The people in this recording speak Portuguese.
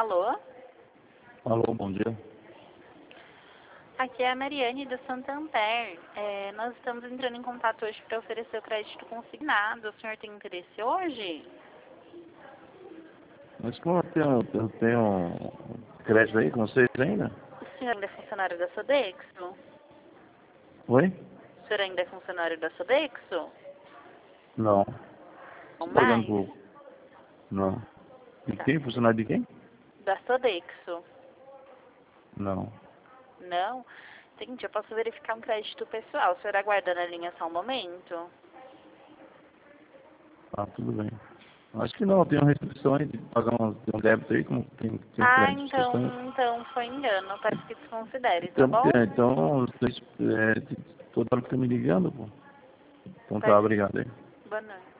Alô? Alô, bom dia. Aqui é a Mariane do Santander. Nós estamos entrando em contato hoje para oferecer o crédito consignado. O senhor tem interesse hoje? Mas como eu tenho crédito aí com vocês ainda? O senhor ainda é funcionário da Sodexo? Oi? O senhor ainda é funcionário da Sodexo? Não. Ou Tô pagando mais? pouco. Não. De Tá. quem? Funcionário de quem? Da Sodexo? Não. Não? Seguinte, eu posso verificar um crédito pessoal. O senhor aguarda na linha só um momento? Ah, tudo bem. Acho que não, tem uma restrição aí de pagar um débito aí, como tem Ah, crédito. Vocês estão... então foi engano. Peço que desconsidere, tá bom? Então, vocês toda hora que estão me ligando, pô. Então tá, Peço. obrigado aí. Boa noite.